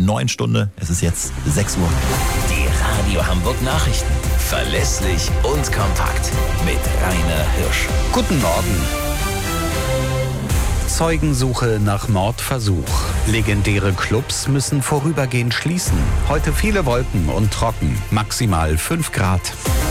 neuen Stunde. Es ist jetzt 6 Uhr. Die Radio Hamburg Nachrichten. Verlässlich und kompakt. Mit Rainer Hirsch. Guten Morgen. Zeugensuche nach Mordversuch. Legendäre Clubs müssen vorübergehend schließen. Heute viele Wolken und trocken. Maximal 5 Grad.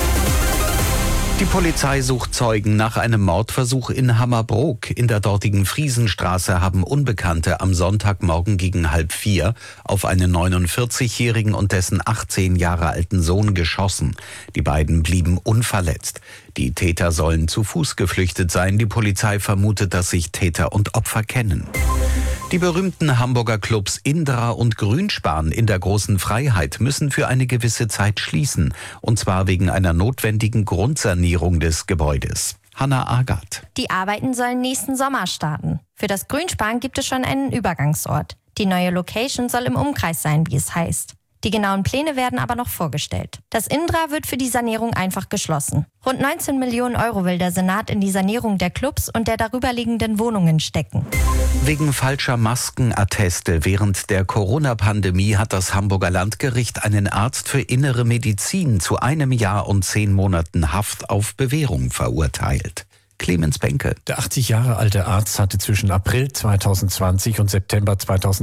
Die Polizei sucht Zeugen nach einem Mordversuch in Hammerbrook. In der dortigen Friesenstraße haben Unbekannte am Sonntagmorgen gegen 3:30 auf einen 49-Jährigen und dessen 18 Jahre alten Sohn geschossen. Die beiden blieben unverletzt. Die Täter sollen zu Fuß geflüchtet sein. Die Polizei vermutet, dass sich Täter und Opfer kennen. Die berühmten Hamburger Clubs Indra und Grünspan in der Großen Freiheit müssen für eine gewisse Zeit schließen. Und zwar wegen einer notwendigen Grundsanierung des Gebäudes. Hanna Agath. Die Arbeiten sollen nächsten Sommer starten. Für das Grünspan gibt es schon einen Übergangsort. Die neue Location soll im Umkreis sein, wie es heißt. Die genauen Pläne werden aber noch vorgestellt. Das Indra wird für die Sanierung einfach geschlossen. Rund 19 Millionen Euro will der Senat in die Sanierung der Clubs und der darüberliegenden Wohnungen stecken. Wegen falscher Maskenatteste während der Corona-Pandemie hat das Hamburger Landgericht einen Arzt für innere Medizin zu 1 Jahr und 10 Monaten Haft auf Bewährung verurteilt. Clemens Benke. Der 80 Jahre alte Arzt hatte zwischen April 2020 und September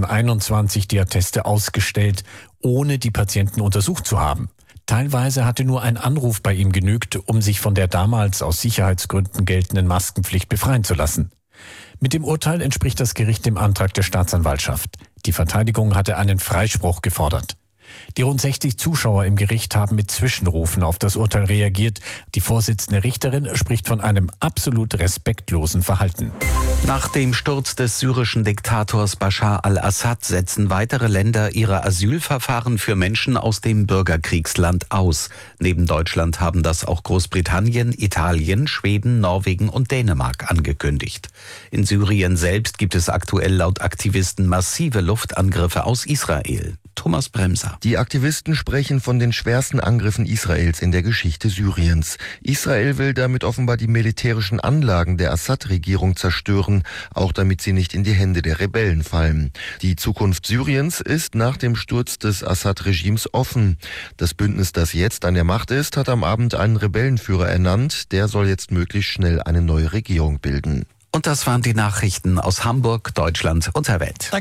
2021 die Atteste ausgestellt, ohne die Patienten untersucht zu haben. Teilweise hatte nur ein Anruf bei ihm genügt, um sich von der damals aus Sicherheitsgründen geltenden Maskenpflicht befreien zu lassen. Mit dem Urteil entspricht das Gericht dem Antrag der Staatsanwaltschaft. Die Verteidigung hatte einen Freispruch gefordert. Die rund 60 Zuschauer im Gericht haben mit Zwischenrufen auf das Urteil reagiert. Die Vorsitzende Richterin spricht von einem absolut respektlosen Verhalten. Nach dem Sturz des syrischen Diktators Bashar al-Assad setzen weitere Länder ihre Asylverfahren für Menschen aus dem Bürgerkriegsland aus. Neben Deutschland haben das auch Großbritannien, Italien, Schweden, Norwegen und Dänemark angekündigt. In Syrien selbst gibt es aktuell laut Aktivisten massive Luftangriffe aus Israel. Thomas Bremser. Die Aktivisten sprechen von den schwersten Angriffen Israels in der Geschichte Syriens. Israel will damit offenbar die militärischen Anlagen der Assad-Regierung zerstören, auch damit sie nicht in die Hände der Rebellen fallen. Die Zukunft Syriens ist nach dem Sturz des Assad-Regimes offen. Das Bündnis, das jetzt an der Macht ist, hat am Abend einen Rebellenführer ernannt. Der soll jetzt möglichst schnell eine neue Regierung bilden. Und das waren die Nachrichten aus Hamburg, Deutschland und der Welt. Danke.